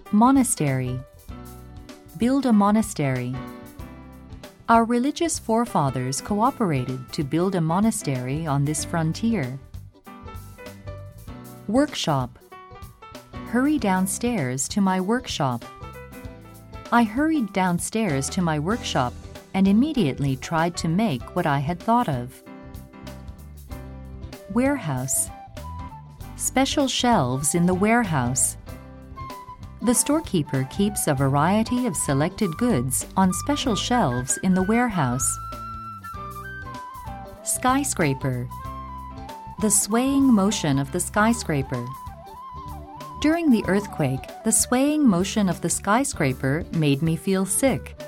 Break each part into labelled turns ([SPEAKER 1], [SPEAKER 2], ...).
[SPEAKER 1] Monastery. Build a monastery. Our religious forefathers cooperated to build a monastery on this frontier. Workshop. Hurry downstairs to my workshop. I hurried downstairs to my workshop and immediately tried to make what I had thought of. Warehouse. Special shelves in the warehouse. The storekeeper keeps a variety of selected goods on special shelves in the warehouse. Skyscraper. The swaying motion of the skyscraper. During the earthquake, the swaying motion of the skyscraper made me feel sick.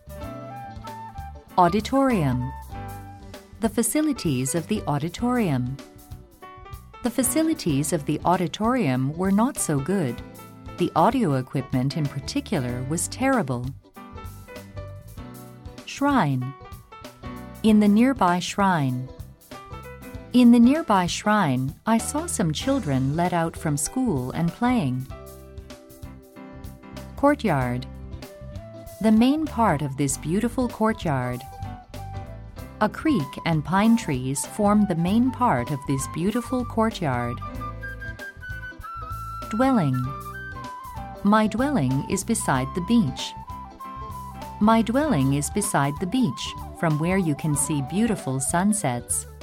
[SPEAKER 1] Auditorium. The facilities of the auditorium. The facilities of the auditorium were not so good. The audio equipment in particular was terrible. Shrine. In the nearby shrine. In the nearby shrine, I saw some children let out from school and playing. Courtyard. The main part of this beautiful courtyard. A creek and pine trees form the main part of this beautiful courtyard. Dwelling. My dwelling is beside the beach. My dwelling is beside the beach, from where you can see beautiful sunsets.